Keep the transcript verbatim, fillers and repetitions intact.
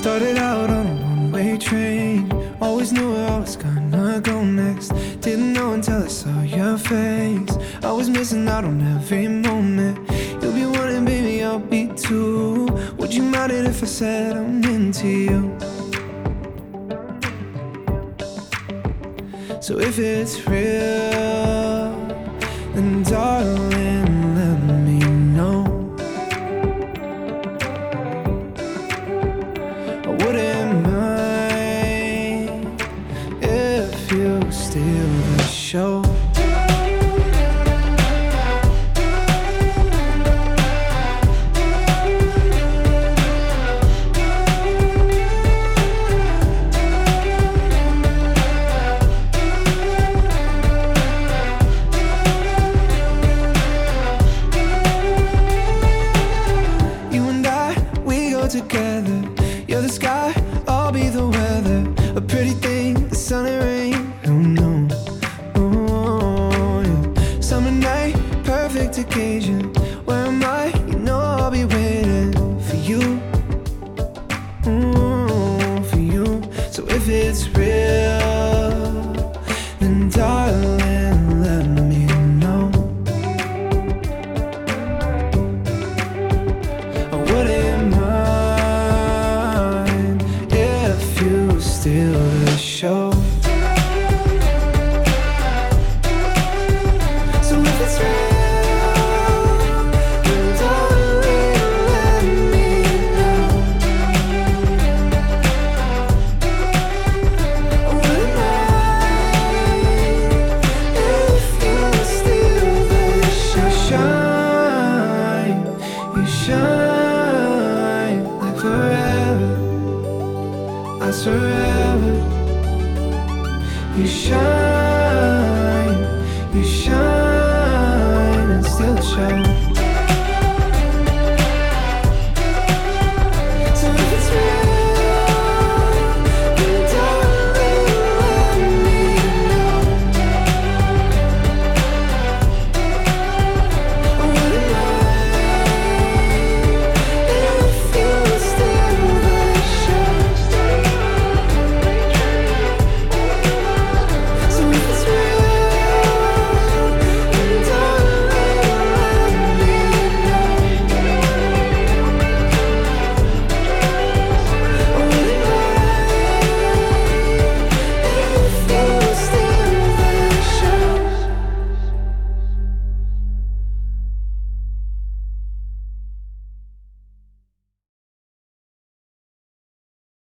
Started out on a one-way train, always knew where I was gonna go next. Didn't know until I saw your face. I was missing out on every moment. You'll be wanting, baby, I'll be too. Would you mind it if I said I'm into you? So if it's real, then darling, let me know. I wouldn't mind if you steal the show. Together, you're the sky, I'll be the weather. A pretty thing, the sun and rain. Oh no, oh yeah. Summer night, perfect occasion. Where am I? You know I'll be waiting for you, oh, for you. So if it's real, then darling, let me know. I wouldn't mind steal the show. So if it's real, then darling, let me know. I wouldn't mind if you steal the show. Shine, you shine like forever. I forever. You shine, you shine and still show.